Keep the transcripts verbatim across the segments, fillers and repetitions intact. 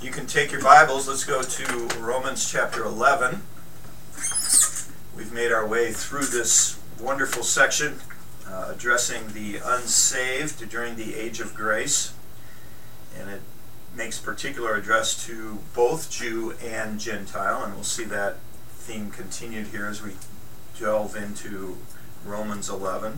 You can take your Bibles. Let's go to Romans chapter eleven. We've made our way through this wonderful section uh, addressing the unsaved during the age of grace. And it makes particular address to both Jew and Gentile. And we'll see that theme continued here as we delve into Romans eleven.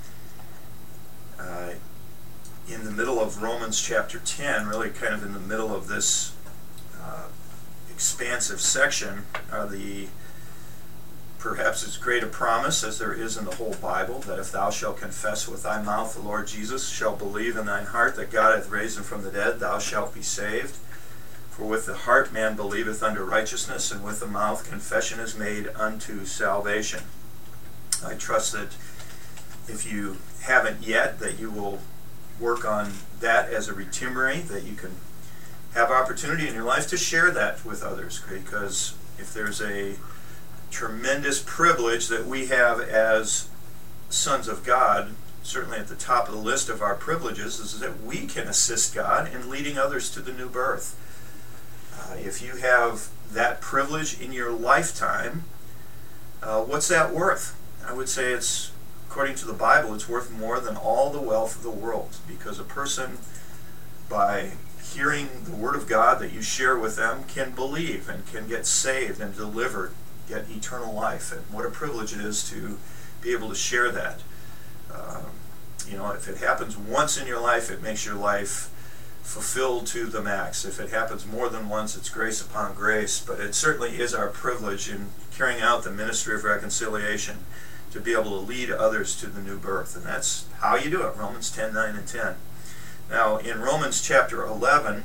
Uh, in the middle of Romans chapter ten, really kind of in the middle of this uh, expansive section, are the perhaps as great a promise as there is in the whole Bible, that if thou shalt confess with thy mouth the Lord Jesus, shalt believe in thine heart that God hath raised him from the dead, thou shalt be saved. For with the heart man believeth unto righteousness, and with the mouth confession is made unto salvation. I trust that if you haven't yet, that you will work on that as a retimery, that you can have opportunity in your life to share that with others, because if there's a tremendous privilege that we have as sons of God, certainly at the top of the list of our privileges is that we can assist God in leading others to the new birth. Uh, if you have that privilege in your lifetime, uh, what's that worth? I would say it's, according to the Bible, it's worth more than all the wealth of the world, because a person, by hearing the Word of God that you share with them, can believe and can get saved and delivered, get eternal life. And what a privilege it is to be able to share that. Um, you know, if it happens once in your life, it makes your life fulfilled to the max. If it happens more than once, it's grace upon grace. But it certainly is our privilege in carrying out the ministry of reconciliation to be able to lead others to the new birth. And that's how you do it, Romans ten, nine, and ten. Now, in Romans chapter eleven,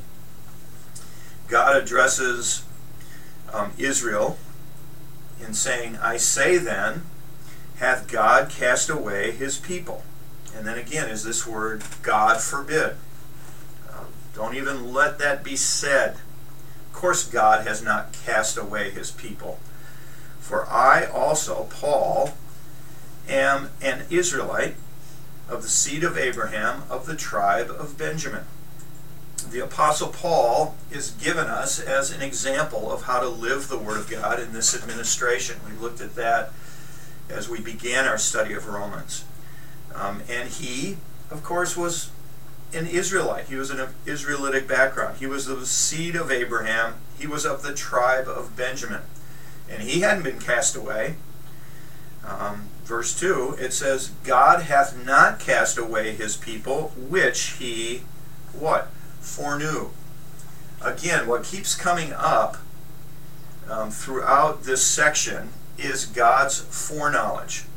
God addresses um, Israel in saying, I say then, hath God cast away his people? And then again is this word, God forbid. Um, don't even let that be said. Of course God has not cast away his people. For I also, Paul, am an Israelite of the seed of Abraham, of the tribe of Benjamin. The Apostle Paul is given us as an example of how to live the Word of God in this administration. We looked at that as we began our study of Romans. Um, and he, of course, was an Israelite. He was an Israelitic background. He was of the seed of Abraham. He was of the tribe of Benjamin. And he hadn't been cast away. Um, verse two, it says, God hath not cast away his people, which he, what? Foreknew. Again, what keeps coming up um, throughout this section is God's foreknowledge.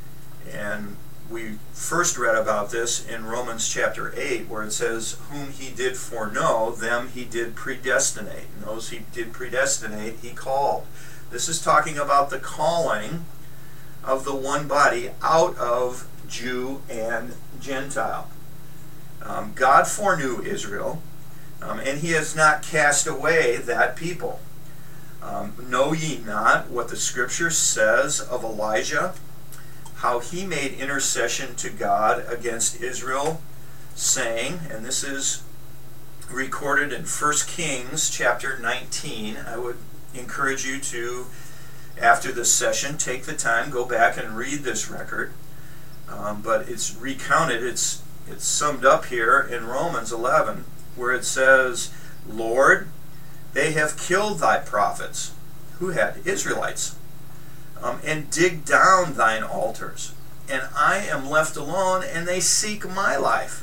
And we first read about this in Romans chapter eight, where it says, whom he did foreknow, them he did predestinate. And those he did predestinate, he called. This is talking about the calling of the one body out of Jew and Gentile. Um, God foreknew Israel, um, and he has not cast away that people. Um, know ye not what the Scripture says of Elijah, how he made intercession to God against Israel, saying, and this is recorded in First Kings chapter nineteen. I would encourage you to, after this session, take the time, go back and read this record. Um, but it's recounted, it's it's summed up here in Romans eleven, where it says, Lord, they have killed thy prophets, who had Israelites, um, and dig down thine altars, and I am left alone, and they seek my life.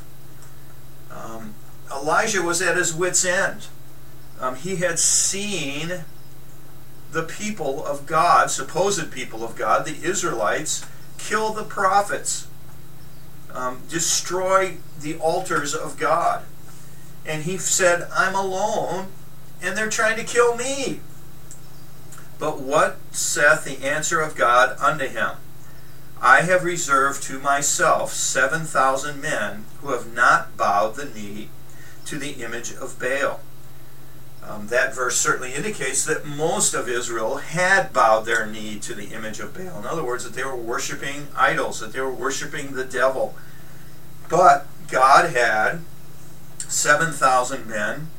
Um, Elijah was at his wit's end. Um, he had seen the people of God, supposed people of God, the Israelites, kill the prophets, um, destroy the altars of God. And he said, I'm alone, and they're trying to kill me. But what saith the answer of God unto him? I have reserved to myself seven thousand men who have not bowed the knee to the image of Baal. Um, that verse certainly indicates that most of Israel had bowed their knee to the image of Baal. In other words, that they were worshiping idols, that they were worshiping the devil. But God had seven thousand men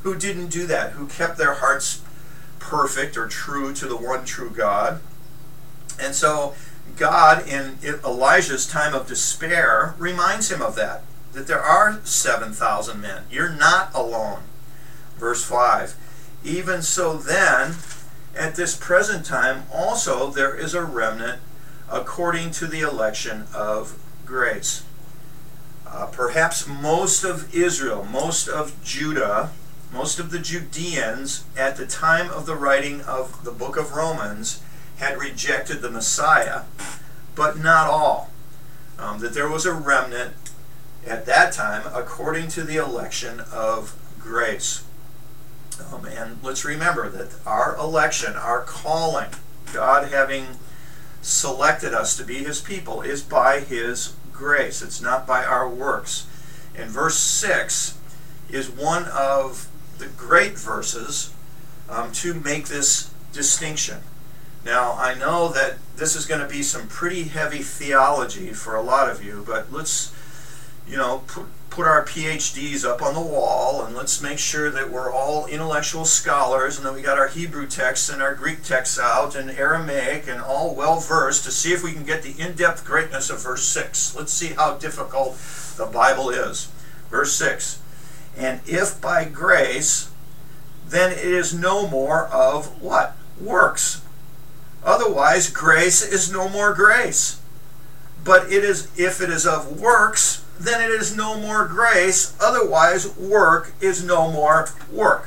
who didn't do that, who kept their hearts perfect or true to the one true God. And so God, in Elijah's time of despair, reminds him of that, that there are seven thousand men. You're not alone. Verse five, even so then, at this present time, also there is a remnant according to the election of grace. Uh, perhaps most of Israel, most of Judah, most of the Judeans at the time of the writing of the book of Romans had rejected the Messiah, but not all. Um, that there was a remnant at that time according to the election of grace. Um, and let's remember that our election, our calling, God having selected us to be his people, is by his grace. It's not by our works. And verse six is one of the great verses um, to make this distinction. Now, I know that this is going to be some pretty heavy theology for a lot of you, but let's, you know, put, put our P H Ds up on the wall, and let's make sure that we're all intellectual scholars, and that we got our Hebrew texts and our Greek texts out, and Aramaic, and all well-versed, to see if we can get the in-depth greatness of verse six. Let's see how difficult the Bible is. Verse six, and if by grace, then it is no more of what? Works. Otherwise, grace is no more grace. But it is, if it is of works, then it is no more grace. Otherwise, work is no more work.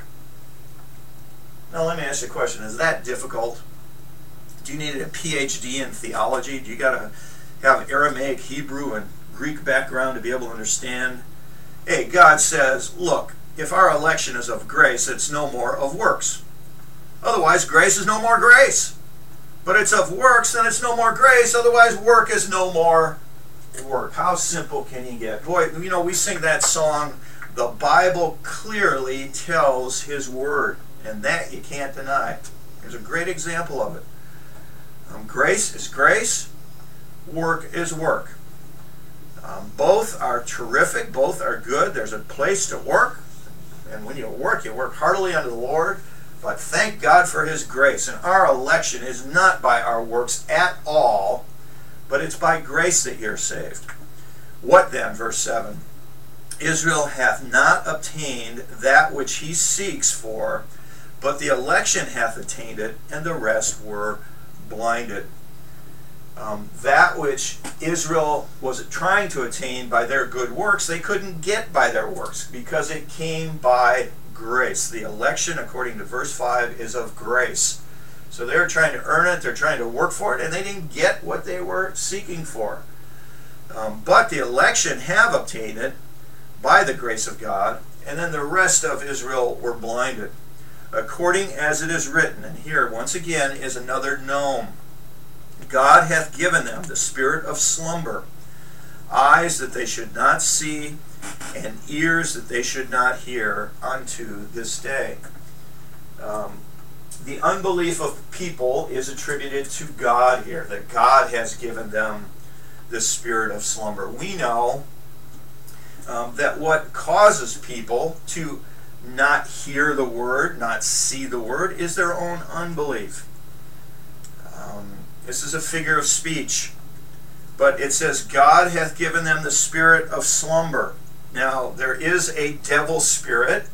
Now, let me ask you a question. Is that difficult? Do you need a P H D in theology? Do you got to have Aramaic, Hebrew, and Greek background to be able to understand? Hey, God says, look, if our election is of grace, it's no more of works. Otherwise, grace is no more grace. But it's of works, then it's no more grace. Otherwise, work is no more work. How simple can you get? Boy, you know, we sing that song, the Bible clearly tells his word. And that you can't deny. There's a great example of it. Um, grace is grace. Work is work. Um, both are terrific. Both are good. There's a place to work. And when you work, you work heartily unto the Lord. But thank God for his grace. And our election is not by our works at all, but it's by grace that you're saved. What then, verse seven? Israel hath not obtained that which he seeks for, but the election hath attained it, and the rest were blinded. Um, that which Israel was trying to attain by their good works, they couldn't get by their works, because it came by grace. The election, according to verse five, is of grace. So they're trying to earn it, they're trying to work for it, and they didn't get what they were seeking for. Um, but the election have obtained it by the grace of God, and then the rest of Israel were blinded. According as it is written, and here once again is another gnome. God hath given them the spirit of slumber, eyes that they should not see, and ears that they should not hear unto this day. Um, the unbelief of people is attributed to God here, that God has given them the spirit of slumber. We know um, that what causes people to not hear the word, not see the word, is their own unbelief. Um, this is a figure of speech. But it says, God hath given them the spirit of slumber. Now, there is a devil spirit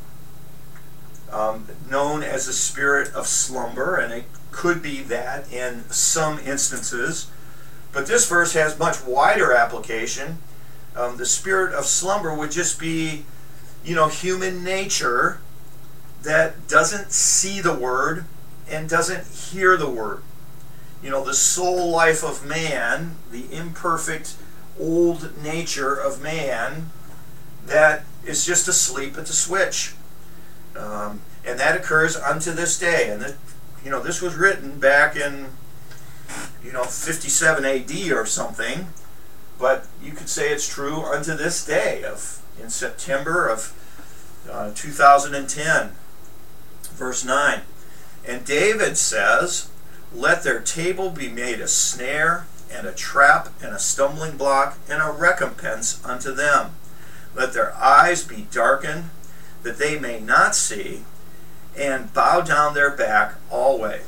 um, known as the spirit of slumber, and it could be that in some instances. But this verse has much wider application. Um, the spirit of slumber would just be, you know, human nature that doesn't see the word and doesn't hear the word. You know, the soul life of man, the imperfect old nature of man, that is just asleep at the switch. Um, and that occurs unto this day. And, it, you know, this was written back in, you know, fifty-seven A D or something. But you could say it's true unto this day, of in September of uh, two thousand ten. Verse nine. And David says, let their table be made a snare, and a trap, and a stumbling block, and a recompense unto them. Let their eyes be darkened, that they may not see, and bow down their back always.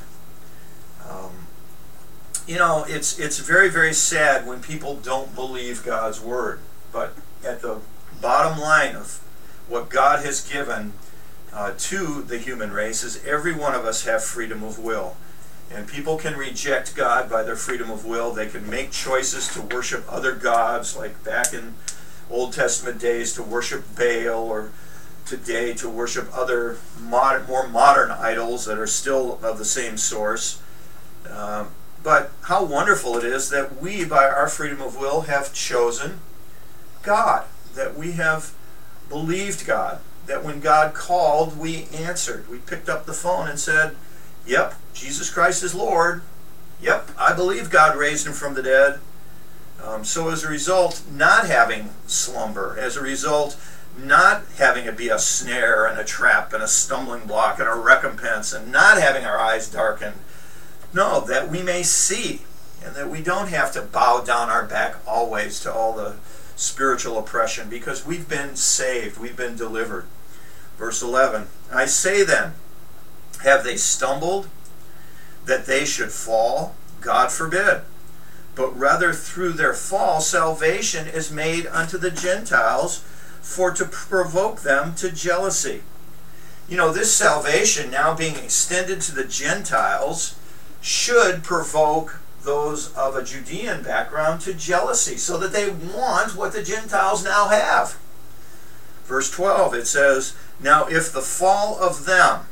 Um, you know, it's it's very, very sad when people don't believe God's word. But at the bottom line of what God has given uh, to the human race is every one of us have freedom of will. And people can reject God by their freedom of will. They can make choices to worship other gods, like back in Old Testament days to worship Baal, or today to worship other modern, more modern idols that are still of the same source. Uh, but how wonderful it is that we, by our freedom of will, have chosen God, that we have believed God, that when God called, we answered. We picked up the phone and said, yep, Jesus Christ is Lord. Yep, I believe God raised him from the dead. Um, so as a result, not having slumber, as a result, not having it be a snare and a trap and a stumbling block and a recompense, and not having our eyes darkened. No, that we may see, and that we don't have to bow down our back always to all the spiritual oppression, because we've been saved, we've been delivered. Verse eleven, I say then, have they stumbled that they should fall? God forbid. But rather through their fall, salvation is made unto the Gentiles, for to provoke them to jealousy. You know, this salvation now being extended to the Gentiles should provoke those of a Judean background to jealousy, so that they want what the Gentiles now have. Verse twelve, it says, now if the fall of them,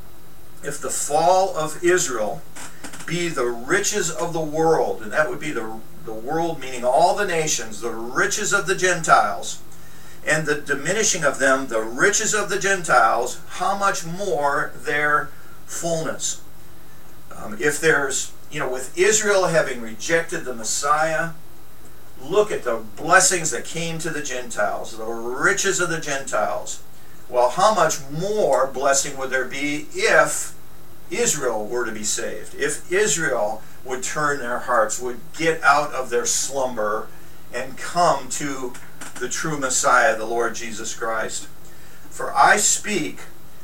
if the fall of Israel be the riches of the world, and that would be the, the world meaning all the nations, the riches of the Gentiles, and the diminishing of them, the riches of the Gentiles, how much more their fullness? Um, if there's, you know, with Israel having rejected the Messiah, look at the blessings that came to the Gentiles, the riches of the Gentiles. Well, how much more blessing would there be if Israel were to be saved? If Israel would turn their hearts, would get out of their slumber and come to the true Messiah, the Lord Jesus Christ. For I speak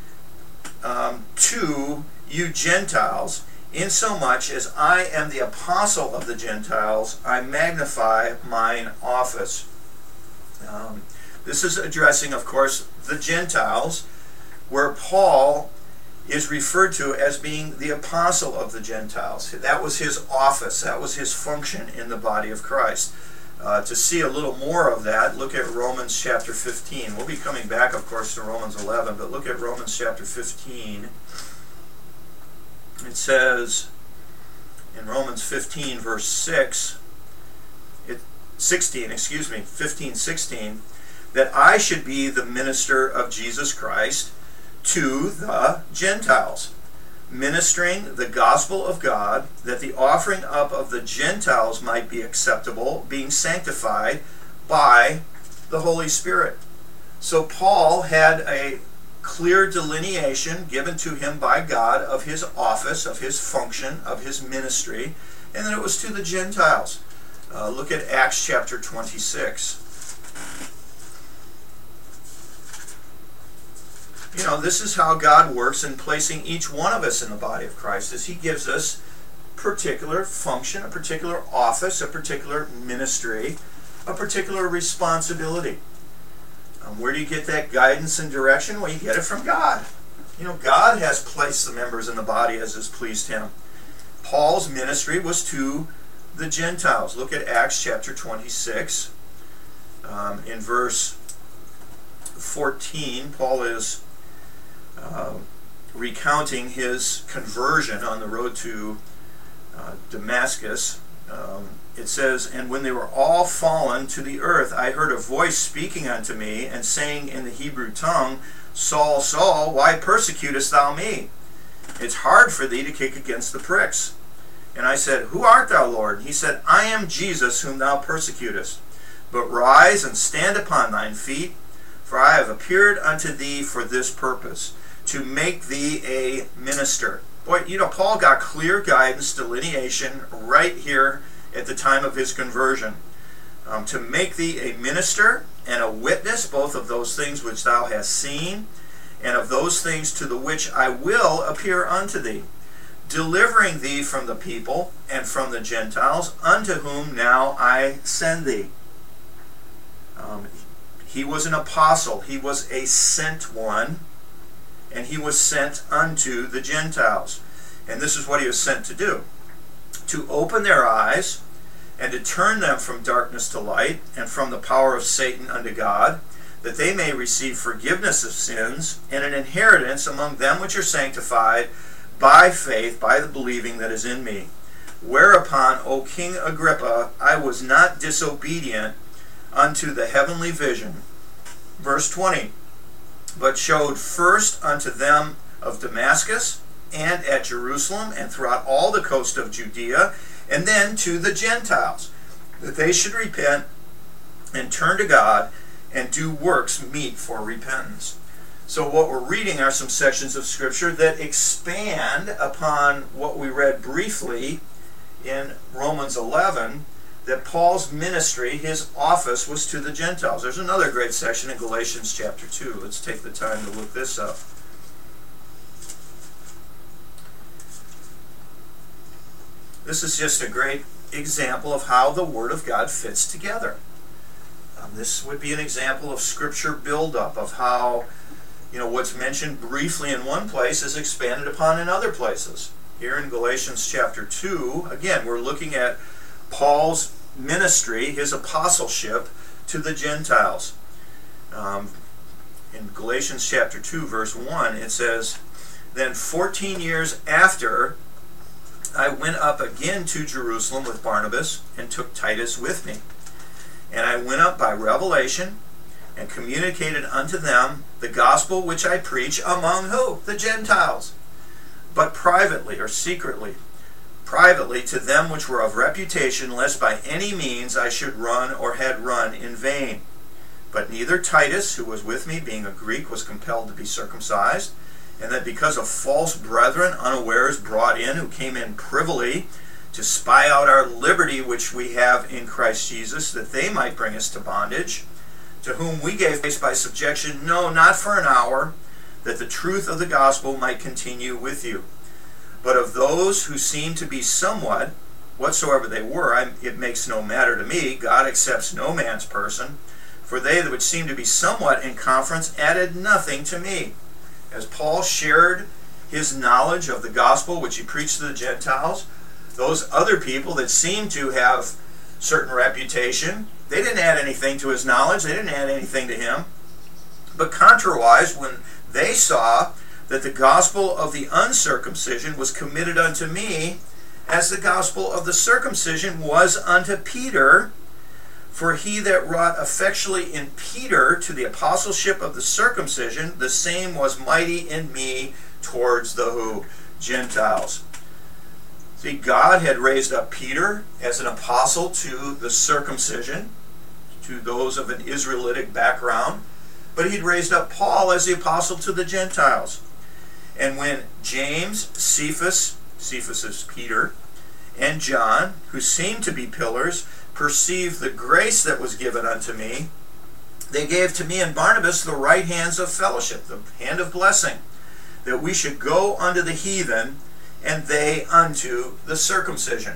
um, to you Gentiles, insomuch as I am the apostle of the Gentiles, I magnify mine office. Um, this is addressing, of course, the Gentiles, where Paul is referred to as being the apostle of the Gentiles. That was his office. That was his function in the body of Christ. Uh, to see a little more of that, look at Romans chapter fifteen. We'll be coming back, of course, to Romans eleven, but look at Romans chapter fifteen. It says in Romans fifteen, verse six, it, sixteen, excuse me, fifteen, sixteen, that I should be the minister of Jesus Christ to the Gentiles, ministering the gospel of God, that the offering up of the Gentiles might be acceptable, being sanctified by the Holy Spirit. So Paul had a clear delineation given to him by God of his office, of his function, of his ministry, and then it was to the Gentiles. Uh, look at Acts chapter twenty-six. You know, this is how God works in placing each one of us in the body of Christ, as he gives us particular function, a particular office, a particular ministry, a particular responsibility. Um, where do you get that guidance and direction? Well, you get it from God. You know, God has placed the members in the body as has pleased him. Paul's ministry was to the Gentiles. Look at Acts chapter twenty-six. Um, in verse fourteen, Paul is uh, recounting his conversion on the road to uh, Damascus. Um, it says, and when they were all fallen to the earth, I heard a voice speaking unto me, and saying in the Hebrew tongue, Saul, Saul, why persecutest thou me? It's hard for thee to kick against the pricks. And I said, Who art thou, Lord? And he said, I am Jesus whom thou persecutest. But rise and stand upon thine feet, for I have appeared unto thee for this purpose, to make thee a minister. Boy, you know, Paul got clear guidance, delineation right here at the time of his conversion. Um, to make thee a minister and a witness, both of those things which thou hast seen, and of those things to the which I will appear unto thee, delivering thee from the people and from the Gentiles, unto whom now I send thee. Um, he was an apostle. He was a sent one, and he was sent unto the Gentiles. And this is what he was sent to do: to open their eyes, and to turn them from darkness to light, and from the power of Satan unto God, that they may receive forgiveness of sins, and an inheritance among them which are sanctified by faith, by the believing that is in me. Whereupon, O King Agrippa, I was not disobedient unto the heavenly vision. Verse twenty, but showed first unto them of Damascus, and at Jerusalem, and throughout all the coast of Judea, and then to the Gentiles, that they should repent and turn to God, and do works meet for repentance. So what we're reading are some sections of Scripture that expand upon what we read briefly in Romans eleven, that Paul's ministry, his office, was to the Gentiles. There's another great section in Galatians chapter two. Let's take the time to look this up. This is just a great example of how the Word of God fits together. Um, this would be an example of Scripture buildup, of how, you know, what's mentioned briefly in one place is expanded upon in other places. Here in Galatians chapter two, again, we're looking at Paul's ministry, his apostleship to the Gentiles. Um, in Galatians chapter two, verse one, it says, then fourteen years after, I went up again to Jerusalem with Barnabas, and took Titus with me. And I went up by revelation, and communicated unto them the gospel which I preach among who? The Gentiles. But privately, or secretly, privately to them which were of reputation, lest by any means I should run or had run in vain. But neither Titus, who was with me, being a Greek, was compelled to be circumcised, and that because of false brethren unawares brought in, who came in privily to spy out our liberty which we have in Christ Jesus, that they might bring us to bondage, to whom we gave place by subjection, no, not for an hour, that the truth of the gospel might continue with you. But of those who seem to be somewhat, whatsoever they were, I, it makes no matter to me. God accepts no man's person. For they that would seem to be somewhat in conference added nothing to me. As Paul shared his knowledge of the gospel which he preached to the Gentiles, those other people that seemed to have certain reputation, they didn't add anything to his knowledge. They didn't add anything to him. But contrariwise, when they saw that the gospel of the uncircumcision was committed unto me, as the gospel of the circumcision was unto Peter, for he that wrought effectually in Peter to the apostleship of the circumcision, the same was mighty in me towards the who? Gentiles. See, God had raised up Peter as an apostle to the circumcision, to those of an Israelitic background, but he'd raised up Paul as the apostle to the Gentiles. And when James, Cephas, Cephas is Peter, and John, who seemed to be pillars, perceived the grace that was given unto me, they gave to me and Barnabas the right hands of fellowship, the hand of blessing, that we should go unto the heathen, and they unto the circumcision.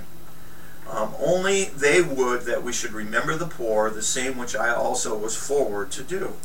Um, only they would that we should remember the poor, the same which I also was forward to do.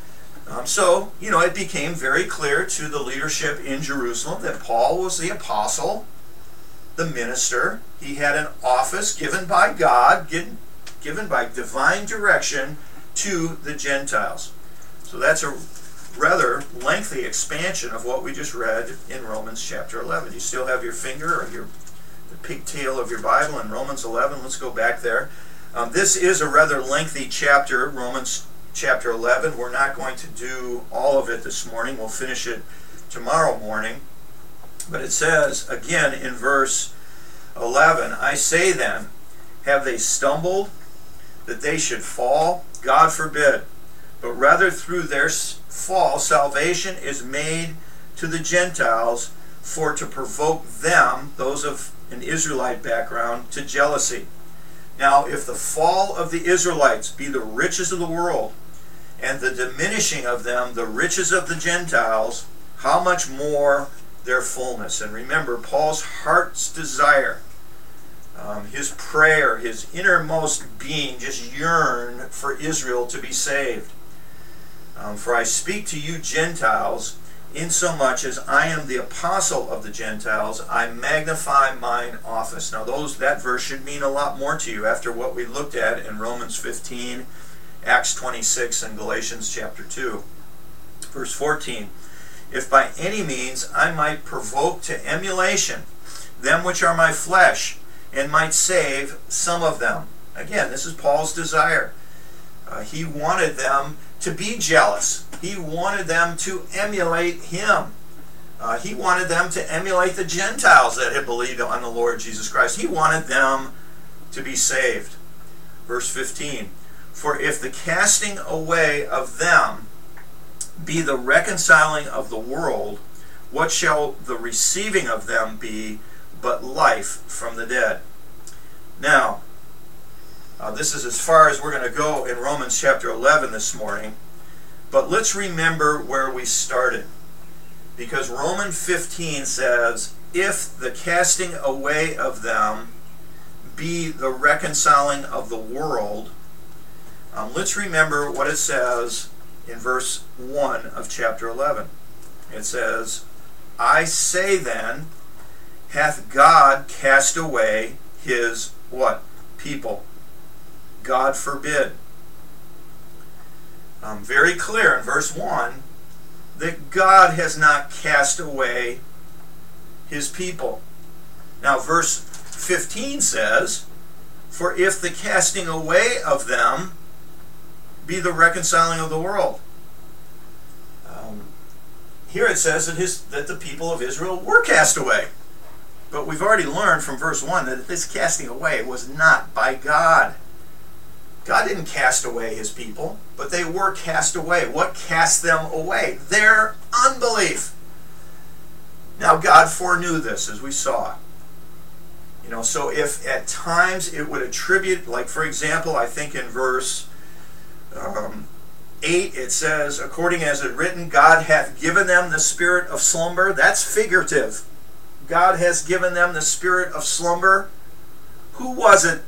Um, so, you know, it became very clear to the leadership in Jerusalem that Paul was the apostle, the minister. He had an office given by God, given, given by divine direction to the Gentiles. So that's a rather lengthy expansion of what we just read in Romans chapter eleven. You still have your finger or your the pigtail of your Bible in Romans eleven. Let's go back there. Um, this is a rather lengthy chapter, Romans chapter eleven. We're not going to do all of it this morning. We'll finish it tomorrow morning. But it says, again in verse eleven, I say then, have they stumbled that they should fall? God forbid. But rather through their fall, salvation is made to the Gentiles, for to provoke them, those of an Israelite background, to jealousy. Now, if the fall of the Israelites be the riches of the world, and the diminishing of them the riches of the Gentiles, how much more their fullness. And remember, Paul's heart's desire, um, his prayer, his innermost being just yearned for Israel to be saved. Um, for I speak to you Gentiles, insomuch as I am the apostle of the Gentiles, I magnify mine office. Now those that verse should mean a lot more to you after what we looked at in Romans fifteen, Acts twenty-six, and Galatians chapter two. Verse fourteen, if by any means I might provoke to emulation them which are my flesh, and might save some of them. Again, this is Paul's desire. Uh, he wanted them to be jealous. He wanted them to emulate him. Uh, he wanted them to emulate the Gentiles that had believed on the Lord Jesus Christ. He wanted them to be saved. Verse fifteen, for if the casting away of them be the reconciling of the world, what shall the receiving of them be but life from the dead? Now, uh, this is as far as we're going to go in Romans chapter eleven this morning. But let's remember where we started. Because Romans fifteen says, if the casting away of them be the reconciling of the world, um, let's remember what it says in verse one of chapter eleven. It says, I say then, hath God cast away his what? People. God forbid. Um, very clear in verse one that God has not cast away his people. Now verse fifteen says, for if the casting away of them be the reconciling of the world. Um, here it says that, his, that the people of Israel were cast away. But we've already learned from verse one that this casting away was not by God. God didn't cast away his people, but they were cast away. What cast them away? Their unbelief. Now God foreknew this, as we saw. You know, so if at times it would attribute, like for example, I think in verse um, eight it says, according as it written, God hath given them the spirit of slumber. That's figurative. God has given them the spirit of slumber. Who was it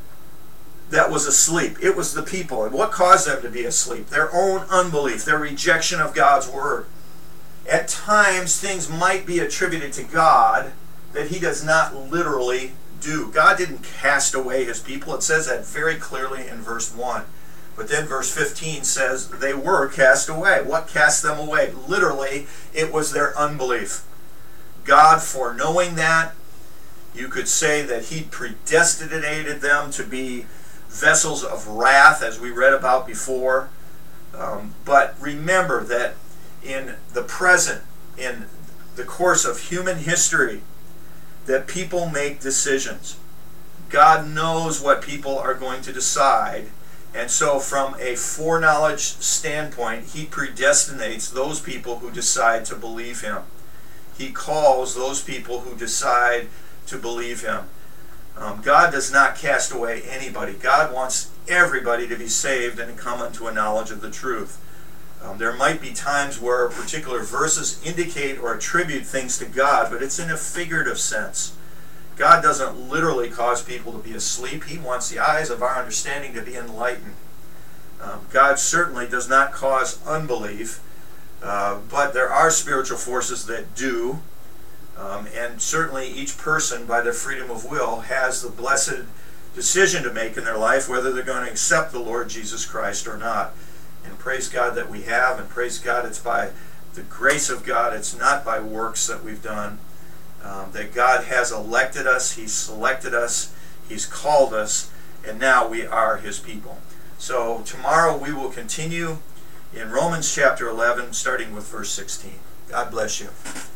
that was asleep? It was the people. And what caused them to be asleep? Their own unbelief, their rejection of God's word. At times, things might be attributed to God that he does not literally do. God didn't cast away his people. It says that very clearly in verse one. But then verse fifteen says they were cast away. What cast them away? Literally, it was their unbelief. God, foreknowing that, you could say that he predestinated them to be vessels of wrath, as we read about before. Um, but remember that in the present, in the course of human history, that people make decisions. God knows what people are going to decide, and so from a foreknowledge standpoint, he predestinates those people who decide to believe him. He calls those people who decide to believe him. Um, God does not cast away anybody. God wants everybody to be saved and come unto a knowledge of the truth. Um, there might be times where particular verses indicate or attribute things to God, but it's in a figurative sense. God doesn't literally cause people to be asleep. He wants the eyes of our understanding to be enlightened. Um, God certainly does not cause unbelief, uh, but there are spiritual forces that do. Um, and certainly each person, by their freedom of will, has the blessed decision to make in their life whether they're going to accept the Lord Jesus Christ or not. And praise God that we have, and praise God it's by the grace of God, it's not by works that we've done. Um, that God has elected us, he's selected us, he's called us, and now we are his people. So tomorrow we will continue in Romans chapter eleven, starting with verse sixteen. God bless you.